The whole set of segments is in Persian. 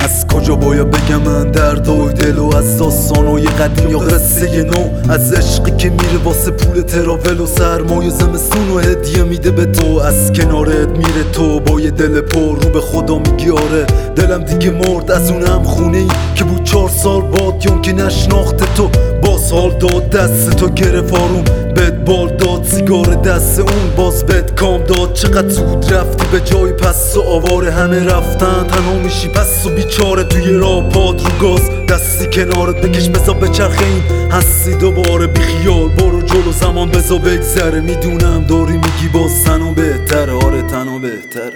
از کجا باید بگم من درد و دل و از داستانای قدیم یا قصه نو، از عشقی که میره واسه پول تراول و سرمایه زمستون و هدیه میده به تو، از کنارت میره تو با یه دل پر رو به خدا میگی آره دلم دیگه مرد از اونم خونه ای که بود 4 سال باد یا که نشناخته تو، باز حال داد دست تو گرفت آروم بهت بال داد سیگار دست اون باز بهت کام داد، چقدر زود رفتی به جای پس و آواره همه رفتن تنها میشی پس و بیچاره توی راه پاد رو گاز دستی کنارت بکش بزا بچرخه این هستی دوباره بی خیال برو جلو زمان بزا بگذره میدونم داری میگی باز تنها بهتره آره تنها بهتره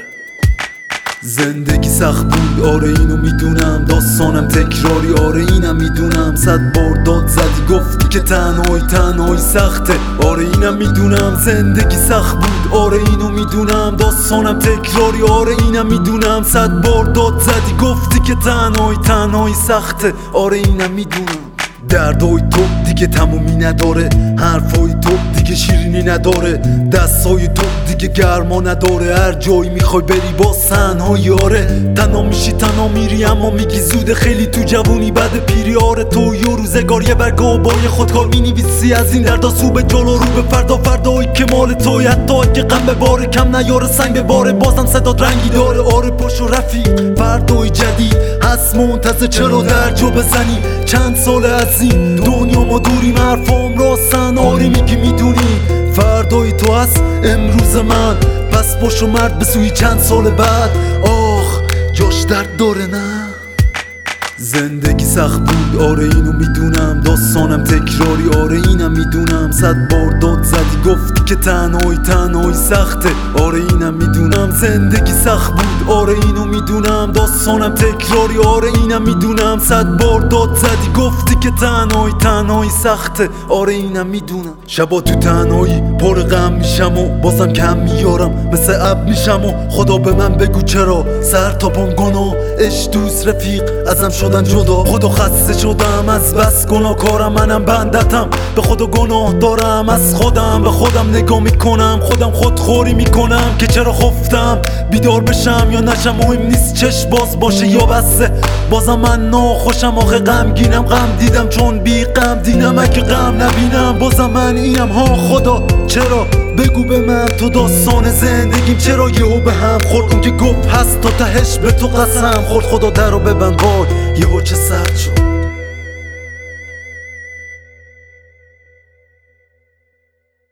زندگی سخت بود آره اینو میدونم داستانم تکراری آره اینم میدونم 100 بار داد زدی گفتی که تنهایی سخته آره اینم میدونم زندگی سخت بود آره اینو میدونم داستانم تکراری آره اینم میدونم 100 بار داد زدی گفتی که تنهایی سخته آره اینم میدونم دردای تو دیگه تمومی نداره حرفای تو دیگه شیرینی نداره دستای تو دیگه گرما نداره هر جایی میخوای بری باز تنهایی آره تنها میشی تنها میری اما میگی زوده خیلی تو جوونی بعد پیری آره تو یه روزگار یه برگاه با یه خودکار مینویسی از این دردا سو به جلو رو به فردایی که مال توی حتی اگه غم به باره کم نیاره سنگ به باره بازم صدات رنگی داره آره پاشو رفیق فردای جدید هست منتظر چرا درجا بزنی چند سال از این دنیا ما دوریم حرفام راستن آره میگی میدونی فردای تو هست امروز من پس باشو مرد به سوی چند سال بعد آخ جاش درد داره نه زندگی سخت بود آره اینو میدونم داستانم تکراری آره اینم میدونم 100 بار داد زدی گفتی که تنهایی سخته آره اینم میدونم زندگی سخت بود آره اینو میدونم داستانم تکراری آره اینم میدونم 100 بار داد زدی گفتی که تنهایی سخته آره اینم میدونم شبا تو تنهایی پر غم میشم و بازم کم میارم مثل اب میشم و خدا به من بگو چرا سر تا پام گناه اش دوست رفیق ازم شدن جدا خدا خسته شدم از بس گناه کارم منم بندتم به خدا گناه دارم از خودم به خودم نگاه میکنم خودم خودخوری میکنم که چرا خفتم بیدار بشم یا نشم مهم نیست چش باز باشه یا بسته بازم من ناخوشم آخه غمگینم غم دیدم چون بی غم دیدم اگه غم نبینم بازم من اینم ها خدا چرا بگو به من تو داستان زندگیم چرا یهو به هم خورد اون که گفت هست تا تهش به تو قسم خورد خدا درو ببند وای یهو چه سخت